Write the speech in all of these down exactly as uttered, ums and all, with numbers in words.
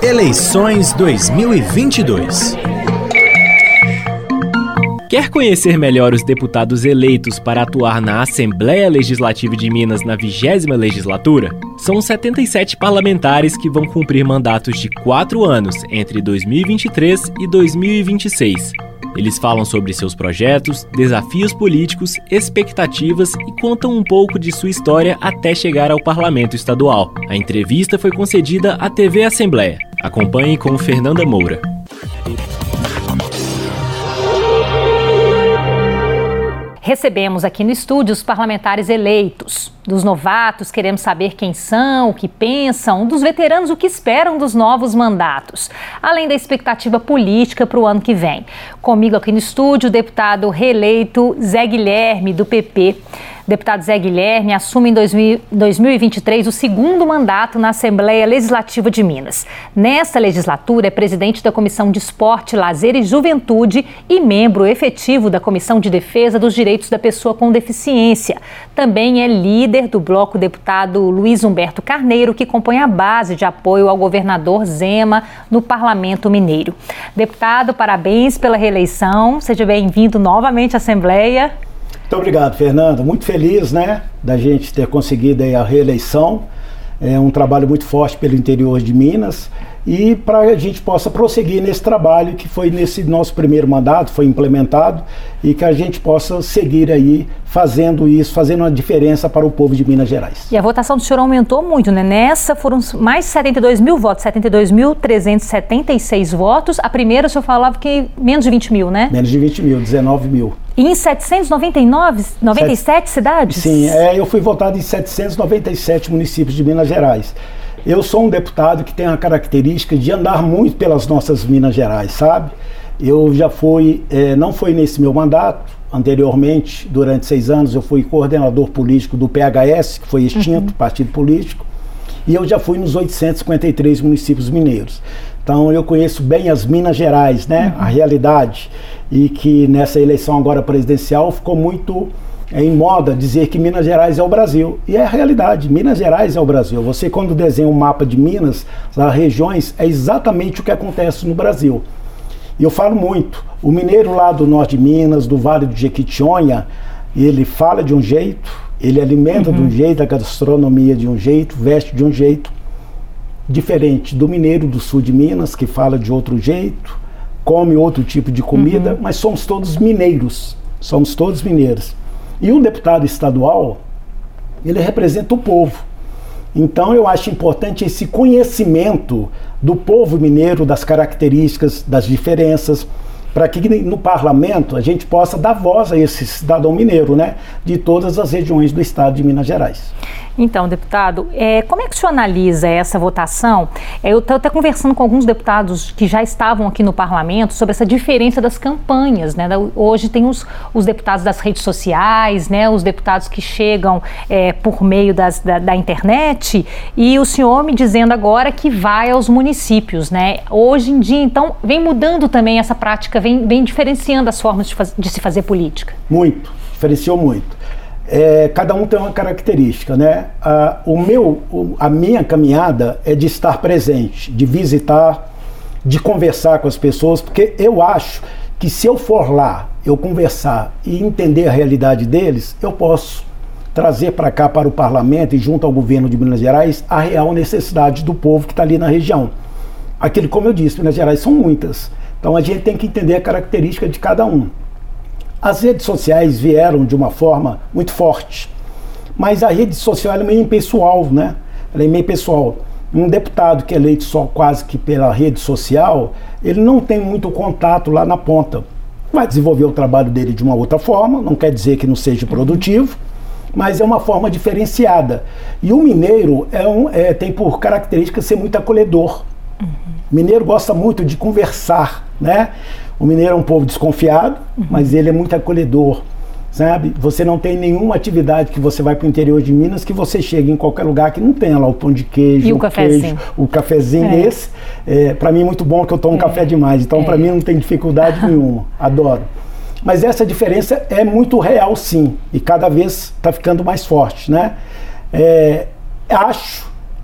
Eleições dois mil e vinte e dois. Quer conhecer melhor os deputados eleitos para atuar na Assembleia Legislativa de Minas na vigésima legislatura? São setenta e sete parlamentares que vão cumprir mandatos de quatro anos entre dois mil e vinte e três e dois mil e vinte e seis. Eles falam sobre seus projetos, desafios políticos, expectativas e contam um pouco de sua história até chegar ao Parlamento Estadual. A entrevista foi concedida à T V Assembleia. Acompanhe com Fernanda Moura. Recebemos aqui no estúdio os parlamentares eleitos. Dos novatos, queremos saber quem são, o que pensam, dos veteranos, o que esperam dos novos mandatos, além da expectativa política para o ano que vem. Comigo aqui no estúdio, o deputado reeleito Zé Guilherme, do P P. O deputado Zé Guilherme assume em dois mil e vinte e três o segundo mandato na Assembleia Legislativa de Minas. Nesta legislatura, é presidente da Comissão de Esporte, Lazer e Juventude e membro efetivo da Comissão de Defesa dos Direitos da Pessoa com Deficiência. Também é líder do bloco deputado Luiz Humberto Carneiro, que compõe a base de apoio ao governador Zema no Parlamento Mineiro. Deputado, parabéns pela reeleição. Seja bem-vindo novamente à Assembleia. Muito obrigado, Fernanda. Muito feliz, né, da gente ter conseguido aí a reeleição. É um trabalho muito forte pelo interior de Minas e para a gente possa prosseguir nesse trabalho que foi nesse nosso primeiro mandato, foi implementado e que a gente possa seguir aí fazendo isso, fazendo uma diferença para o povo de Minas Gerais. E a votação do senhor aumentou muito, né? Nessa foram mais de setenta e dois mil votos, setenta e dois mil trezentos e setenta e seis votos. A primeira o senhor falava que menos de vinte mil, né? Menos de vinte mil, dezenove mil. E em setecentos e noventa e nove, noventa e sete cidades? Sim, é, eu fui votado em setecentos e noventa e sete municípios de Minas Gerais. Eu sou um deputado que tem a característica de andar muito pelas nossas Minas Gerais, sabe? Eu já fui, é, não foi nesse meu mandato, anteriormente, durante seis anos, eu fui coordenador político do P H S, que foi extinto, uhum. partido político, e eu já fui nos oitocentos e cinquenta e três municípios mineiros. Então eu conheço bem as Minas Gerais, né? Uhum. A realidade, e que nessa eleição agora presidencial ficou muito é, em moda dizer que Minas Gerais é o Brasil. E é a realidade, Minas Gerais é o Brasil. Você quando desenha um mapa de Minas, das regiões, é exatamente o que acontece no Brasil. E eu falo muito, o mineiro lá do norte de Minas, do Vale do Jequitinhonha, ele fala de um jeito, ele alimenta uhum. de um jeito, a gastronomia de um jeito, veste de um jeito, diferente do mineiro do sul de Minas, que fala de outro jeito, come outro tipo de comida, uhum. mas somos todos mineiros, somos todos mineiros. E o deputado estadual, ele representa o povo. Então eu acho importante esse conhecimento do povo mineiro, das características, das diferenças, para que no parlamento a gente possa dar voz a esse cidadão mineiro, né, de todas as regiões do estado de Minas Gerais. Então, deputado, é, como é que o senhor analisa essa votação? É, eu estou até conversando com alguns deputados que já estavam aqui no parlamento sobre essa diferença das campanhas, né? Hoje tem os, os deputados das redes sociais, né? Os deputados que chegam é, por meio das, da, da internet, e o senhor me dizendo agora que vai aos municípios, né? Hoje em dia, então, vem mudando também essa prática, vem, vem diferenciando as formas de, faz, de se fazer política. Muito, diferenciou muito. É, cada um tem uma característica, né? A, o meu, o, a minha caminhada é de estar presente, de visitar, de conversar com as pessoas, porque eu acho que se eu for lá, eu conversar e entender a realidade deles, eu posso trazer para cá, para o parlamento e junto ao governo de Minas Gerais, a real necessidade do povo que está ali na região. Aquilo, como eu disse, Minas Gerais são muitas, então a gente tem que entender a característica de cada um. As redes sociais vieram de uma forma muito forte, mas a rede social é meio impessoal, né? Ela é meio pessoal. Um deputado que é eleito só quase que pela rede social, ele não tem muito contato lá na ponta. Vai desenvolver o trabalho dele de uma outra forma, não quer dizer que não seja produtivo, mas é uma forma diferenciada. E o mineiro é um, é, tem por característica ser muito acolhedor. Uhum. O mineiro gosta muito de conversar, né? O mineiro é um povo desconfiado, uhum. mas ele é muito acolhedor, sabe? Você não tem nenhuma atividade que você vai para o interior de Minas que você chega em qualquer lugar que não tenha lá o pão de queijo, e o, o cafezinho. queijo, o cafezinho é. esse. É, para mim é muito bom que eu tomo é. café demais, então é. para mim não tem dificuldade nenhuma, adoro. Mas essa diferença é muito real sim, e cada vez está ficando mais forte, né? É, acho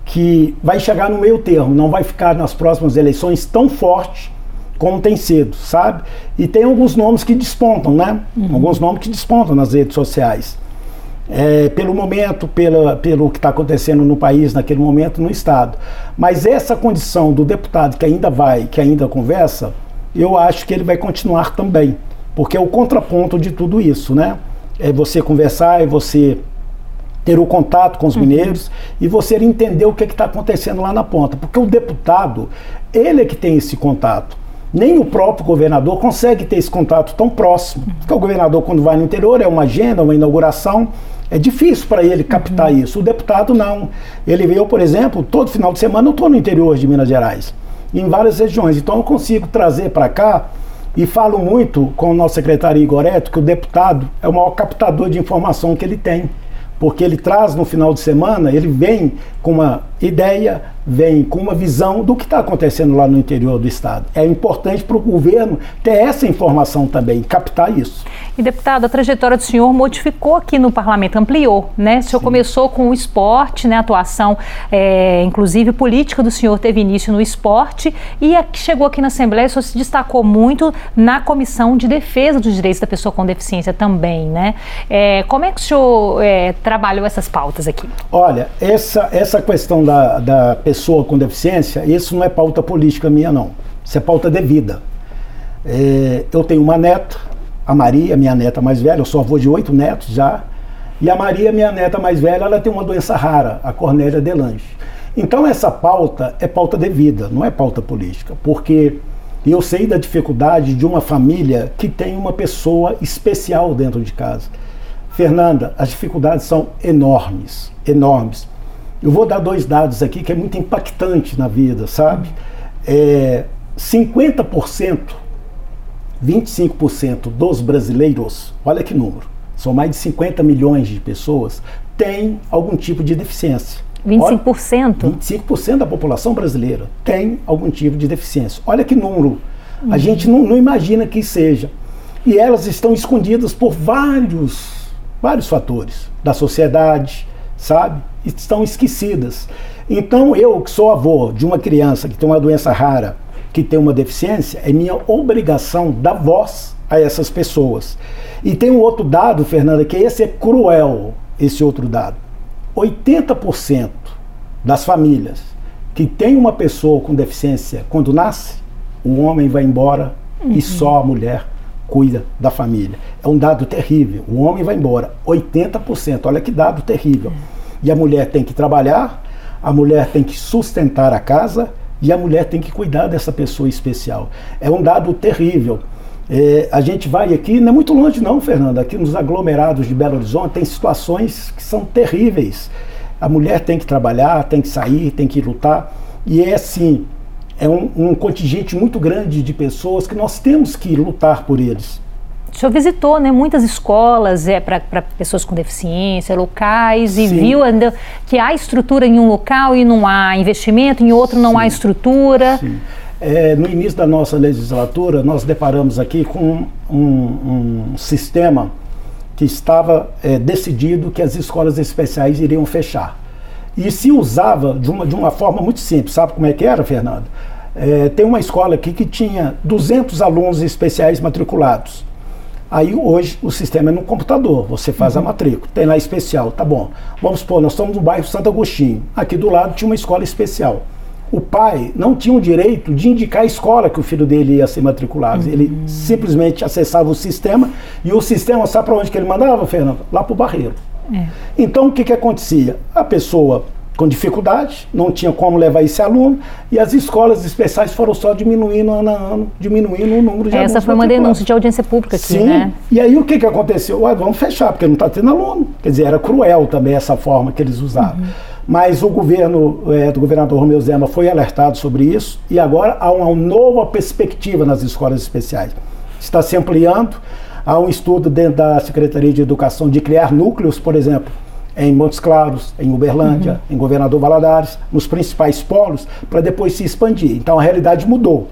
que vai chegar no meio termo, não vai ficar nas próximas eleições tão forte como tem sido, sabe? E tem alguns nomes que despontam, né? Uhum. Alguns nomes que despontam nas redes sociais. É, pelo momento, pela, pelo que está acontecendo no país, naquele momento, no Estado. Mas essa condição do deputado que ainda vai, que ainda conversa, eu acho que ele vai continuar também. Porque é o contraponto de tudo isso, né? É você conversar, é você ter o contato com os mineiros, uhum, e você entender o que está acontecendo lá na ponta. Porque o deputado, ele é que tem esse contato. Nem o próprio governador consegue ter esse contato tão próximo. Porque o governador, quando vai no interior, é uma agenda, uma inauguração, é difícil para ele captar, uhum, isso. O deputado não. Ele veio, por exemplo, todo final de semana eu estou no interior de Minas Gerais, em várias regiões. Então eu consigo trazer para cá, e falo muito com o nosso secretário Igor Eto, que o deputado é o maior captador de informação que ele tem. Porque ele traz no final de semana, ele vem com uma ideia, vem com uma visão do que está acontecendo lá no interior do estado. É importante para o governo ter essa informação também, captar isso. E, deputado, a trajetória do senhor modificou aqui no parlamento, ampliou, né? O senhor, sim, começou com o esporte, né? A atuação, é, inclusive política do senhor teve início no esporte, e aqui, chegou aqui na Assembleia, o senhor se destacou muito na Comissão de Defesa dos Direitos da Pessoa com Deficiência também, né? É, como é que o senhor é, trabalhou essas pautas aqui? Olha, essa, essa questão da, da pessoa com deficiência, isso não é pauta política minha, não. Isso é pauta de vida. É, eu tenho uma neta, a Maria, minha neta mais velha, eu sou avô de oito netos já, e a Maria, minha neta mais velha, ela tem uma doença rara, a Cornélia Delange. Então essa pauta é pauta de vida, não é pauta política, porque eu sei da dificuldade de uma família que tem uma pessoa especial dentro de casa. Fernanda, as dificuldades são enormes, enormes. Eu vou dar dois dados aqui que é muito impactante na vida, sabe? É, cinquenta por cento, vinte e cinco por cento dos brasileiros, olha que número, são mais de cinquenta milhões de pessoas, têm algum tipo de deficiência. vinte e cinco por cento? Olha, vinte e cinco por cento da população brasileira tem algum tipo de deficiência. Olha que número, uhum, a gente não, não imagina que seja. E elas estão escondidas por vários, vários fatores da sociedade, sabe? Estão esquecidas. Então eu, que sou avô de uma criança que tem uma doença rara, que tem uma deficiência, é minha obrigação dar voz a essas pessoas. E tem um outro dado, Fernanda, que esse é cruel, esse outro dado. oitenta por cento das famílias que tem uma pessoa com deficiência, quando nasce, o homem vai embora, uhum, e só a mulher cuida da família. É um dado terrível. O homem vai embora, oitenta por cento, olha que dado terrível. E a mulher tem que trabalhar, a mulher tem que sustentar a casa e a mulher tem que cuidar dessa pessoa especial. É um dado terrível. É, a gente vai aqui, não é muito longe não, Fernanda, aqui nos aglomerados de Belo Horizonte tem situações que são terríveis. A mulher tem que trabalhar, tem que sair, tem que lutar, e é assim, é um, um contingente muito grande de pessoas que nós temos que lutar por eles. O senhor visitou, né, muitas escolas é, para pessoas com deficiência, locais, e, sim, viu ainda que há estrutura em um local e não há investimento, em outro não, sim, há estrutura. Sim. É, no início da nossa legislatura, nós deparamos aqui com um, um sistema que estava é, decidido que as escolas especiais iriam fechar. E se usava de uma, de uma forma muito simples. Sabe como é que era, Fernando? É, tem uma escola aqui que tinha duzentos alunos especiais matriculados. Aí hoje o sistema é no computador, você faz, uhum, a matrícula, tem lá especial, tá bom. Vamos supor, nós estamos no bairro Santo Agostinho, aqui do lado tinha uma escola especial. O pai não tinha o direito de indicar a escola que o filho dele ia ser matriculado. Uhum. Ele simplesmente acessava o sistema, e o sistema, sabe para onde que ele mandava, Fernando? Lá para o Barreiro. É. Então o que que acontecia? A pessoa com dificuldade, não tinha como levar esse aluno, e as escolas especiais foram só diminuindo ano a ano, diminuindo o número de alunos. Essa foi uma denúncia de audiência pública aqui, sim, né? E aí o que que aconteceu? Ué, vamos fechar, porque não está tendo aluno. Quer dizer, era cruel também essa forma que eles usavam. Uhum. Mas o governo é, do governador Romeu Zema foi alertado sobre isso, e agora há uma nova perspectiva nas escolas especiais. Está se ampliando, há um estudo dentro da Secretaria de Educação de criar núcleos, por exemplo, em Montes Claros, em Uberlândia, uhum, em Governador Valadares, nos principais polos, para depois se expandir. Então a realidade mudou.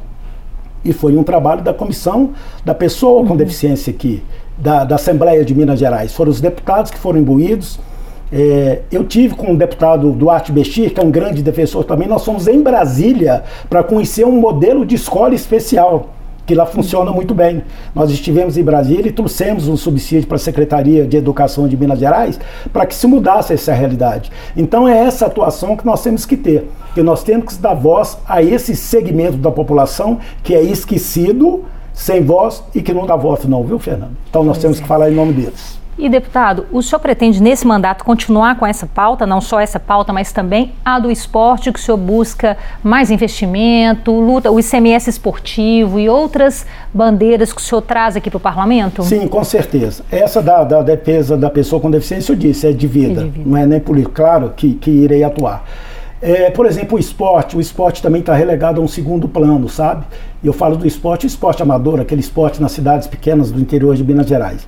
E foi um trabalho da comissão da pessoa com, uhum, deficiência aqui, da, da Assembleia de Minas Gerais. Foram os deputados que foram imbuídos. É, eu tive com o deputado Duarte Bechir, que é um grande defensor também, nós fomos em Brasília para conhecer um modelo de escola especial, que lá funciona muito bem. Nós estivemos em Brasília e trouxemos um subsídio para a Secretaria de Educação de Minas Gerais para que se mudasse essa realidade. Então é essa atuação que nós temos que ter, que nós temos que dar voz a esse segmento da população que é esquecido, sem voz e que não dá voto não, viu, Fernando? Então nós temos que falar em nome deles. E, deputado, o senhor pretende, nesse mandato, continuar com essa pauta, não só essa pauta, mas também a do esporte, que o senhor busca mais investimento, luta, o I C M S esportivo e outras bandeiras que o senhor traz aqui para o parlamento? Sim, com certeza. Essa da, da defesa da pessoa com deficiência, eu disse, é de vida, é de vida. Não é nem político. Claro que, que irei atuar. É, por exemplo, o esporte, o esporte também está relegado a um segundo plano, sabe? E eu falo do esporte, o esporte amador, aquele esporte nas cidades pequenas do interior de Minas Gerais.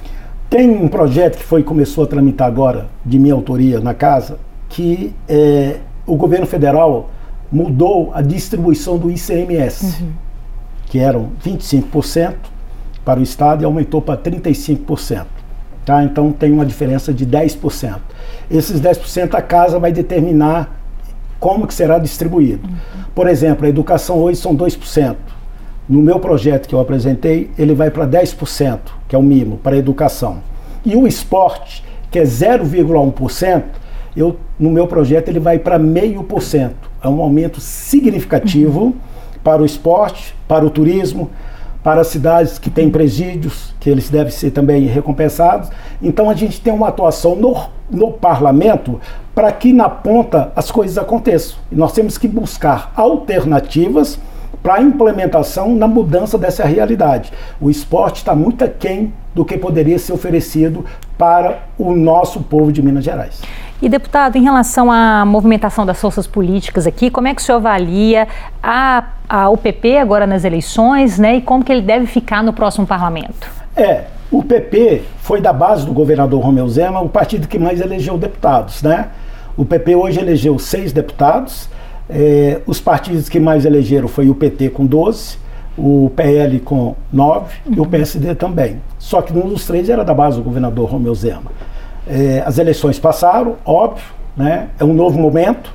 Tem um projeto que foi, começou a tramitar agora, de minha autoria na casa, que é, o governo federal mudou a distribuição do I C M S, uhum. que eram vinte e cinco por cento para o Estado e aumentou para trinta e cinco por cento. Tá? Então tem uma diferença de dez por cento. Esses dez por cento a casa vai determinar como que será distribuído. Uhum. Por exemplo, a educação hoje são dois por cento. No meu projeto que eu apresentei, ele vai para dez por cento, que é o mínimo, para a educação. E o esporte, que é zero vírgula um por cento, eu, no meu projeto ele vai para zero vírgula cinco por cento. É um aumento significativo uhum. para o esporte, para o turismo, para as cidades que têm presídios, que eles devem ser também recompensados. Então a gente tem uma atuação no, no parlamento para que na ponta as coisas aconteçam. E nós temos que buscar alternativas para a implementação na mudança dessa realidade. O esporte está muito aquém do que poderia ser oferecido para o nosso povo de Minas Gerais. E, deputado, em relação à movimentação das forças políticas aqui, como é que o senhor avalia a, a, o P P agora nas eleições, né, e como que ele deve ficar no próximo parlamento? É, o P P foi da base do governador Romeu Zema o partido que mais elegeu deputados, né? O P P hoje elegeu seis deputados. É, os partidos que mais elegeram foi o P T com doze, o P L com nove uhum. e o P S D também. Só que um dos três era da base do governador Romeu Zema. É, as eleições passaram, óbvio, né? É um novo momento.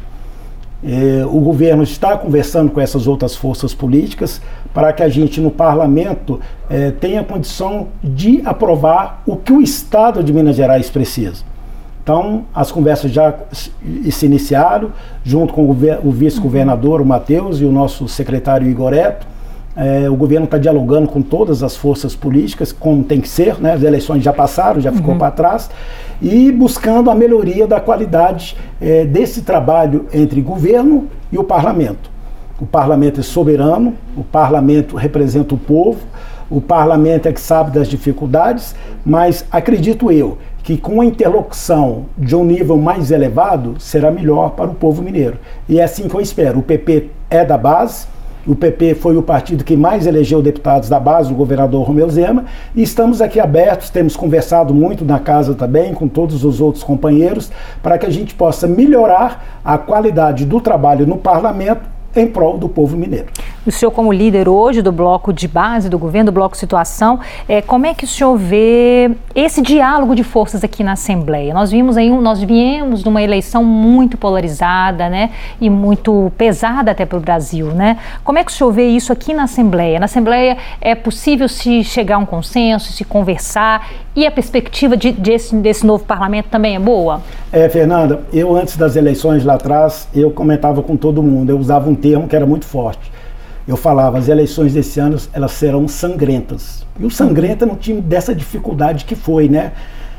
É, o governo está conversando com essas outras forças políticas para que a gente no parlamento é, tenha condição de aprovar o que o Estado de Minas Gerais precisa. Então, as conversas já se iniciaram, junto com o vice-governador, o Matheus, e o nosso secretário Igoreto. É, o governo está dialogando com todas as forças políticas, como tem que ser, né? As eleições já passaram, já ficou uhum. para trás, e buscando a melhoria da qualidade é, desse trabalho entre governo e o parlamento. O parlamento é soberano, o parlamento representa o povo, o parlamento é que sabe das dificuldades, mas acredito eu que com a interlocução de um nível mais elevado será melhor para o povo mineiro. E é assim que eu espero. O P P é da base, o P P foi o partido que mais elegeu deputados da base, do governador Romeu Zema, e estamos aqui abertos, temos conversado muito na casa também, com todos os outros companheiros, para que a gente possa melhorar a qualidade do trabalho no parlamento em prol do povo mineiro. O senhor, como líder hoje do bloco de base do governo, do bloco Situação, é, como é que o senhor vê esse diálogo de forças aqui na Assembleia? Nós vimos aí, nós viemos de uma eleição muito polarizada, né, e muito pesada até para o Brasil, né? Como é que o senhor vê isso aqui na Assembleia? Na Assembleia é possível se chegar a um consenso, se conversar, e a perspectiva de, desse, desse novo parlamento também é boa? É, Fernanda, eu antes das eleições lá atrás, eu comentava com todo mundo, eu usava um termo que era muito forte. Eu falava, as eleições desse ano, elas serão sangrentas. E o sangrento não tinha dessa dificuldade que foi, né?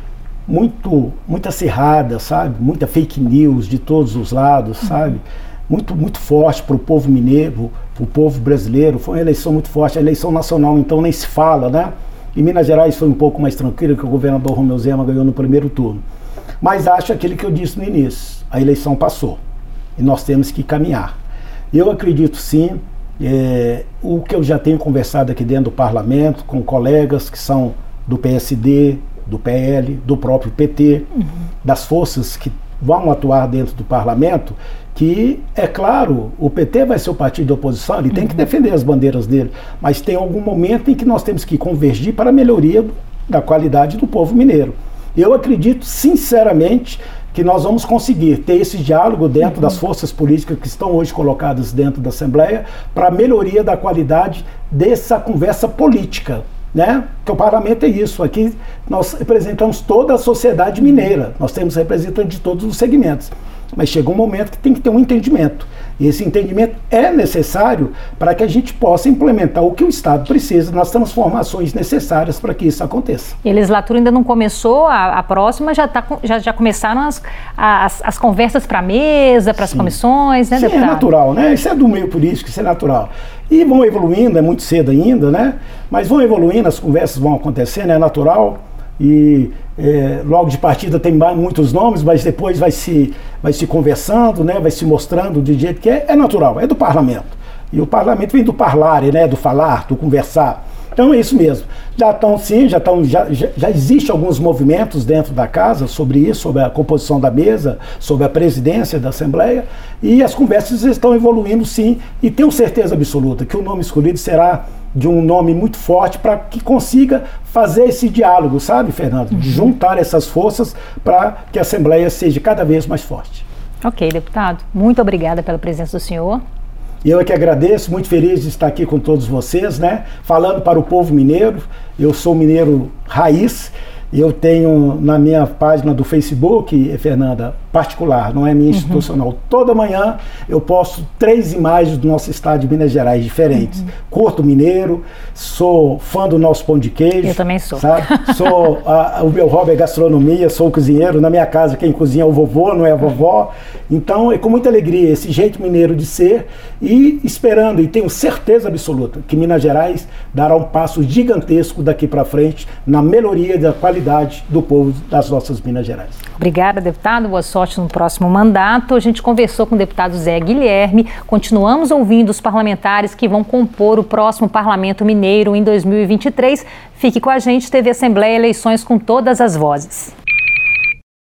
Muito, muita acirrada, sabe? Muita fake news de todos os lados, sabe? Muito, muito forte para o povo mineiro, para o povo brasileiro. Foi uma eleição muito forte. A eleição nacional, então, nem se fala, né? Em Minas Gerais foi um pouco mais tranquilo, que o governador Romeu Zema ganhou no primeiro turno. Mas acho aquele que eu disse no início, a eleição passou. E nós temos que caminhar. Eu acredito sim, é, o que eu já tenho conversado aqui dentro do parlamento, com colegas que são do P S D, do P L, do próprio P T, uhum. das forças que vão atuar dentro do parlamento, que, é claro, o P T vai ser o partido de oposição, ele uhum. tem que defender as bandeiras dele, mas tem algum momento em que nós temos que convergir para a melhoria da qualidade do povo mineiro. Eu acredito sinceramente que nós vamos conseguir ter esse diálogo dentro uhum. das forças políticas que estão hoje colocadas dentro da Assembleia para a melhoria da qualidade dessa conversa política, né? Porque o parlamento é isso, aqui nós representamos toda a sociedade mineira, nós temos representantes de todos os segmentos, mas chega um momento que tem que ter um entendimento, e esse entendimento é necessário para que a gente possa implementar o que o Estado precisa nas transformações necessárias para que isso aconteça. E a legislatura ainda não começou, a, a próxima já, tá, já, já começaram as, as, as conversas para a mesa, para as comissões, né, Sim, deputado? é natural, né? Isso é do meio político, isso é natural. E vão evoluindo, é muito cedo ainda, né? Mas vão evoluindo, as conversas vão acontecendo, é natural. E é, logo de partida tem muitos nomes, mas depois vai se, vai se conversando, né, vai se mostrando de jeito que é, é natural, é do parlamento. E o parlamento vem do parlare, né, do falar, do conversar. Então é isso mesmo. Já estão sim, já, estão, já, já, já existem alguns movimentos dentro da casa sobre isso, sobre a composição da mesa, sobre a presidência da Assembleia, e as conversas estão evoluindo sim, e tenho certeza absoluta que o nome escolhido será de um nome muito forte para que consiga fazer esse diálogo, sabe, Fernando? De juntar essas forças para que a Assembleia seja cada vez mais forte. Ok, deputado. Muito obrigada pela presença do senhor. E eu é que agradeço, muito feliz de estar aqui com todos vocês, né? Falando para o povo mineiro. Eu sou mineiro raiz. Eu tenho na minha página do Facebook, Fernanda, particular, não é minha institucional. Uhum. Toda manhã eu posto três imagens do nosso estado de Minas Gerais diferentes. Uhum. Curto mineiro, sou fã do nosso pão de queijo. Eu também sou. Sabe? Sou a, o meu hobby é gastronomia, sou cozinheiro. Na minha casa quem cozinha é o vovô, não é a vovó. Então é com muita alegria esse jeito mineiro de ser e esperando, e tenho certeza absoluta, que Minas Gerais dará um passo gigantesco daqui para frente na melhoria da qualidade do povo das nossas Minas Gerais. Obrigada, deputado. Boa sorte no próximo mandato. A gente conversou com o deputado Zé Guilherme. Continuamos ouvindo os parlamentares que vão compor o próximo Parlamento Mineiro em dois mil e vinte e três. Fique com a gente, T V Assembleia, eleições com todas as vozes.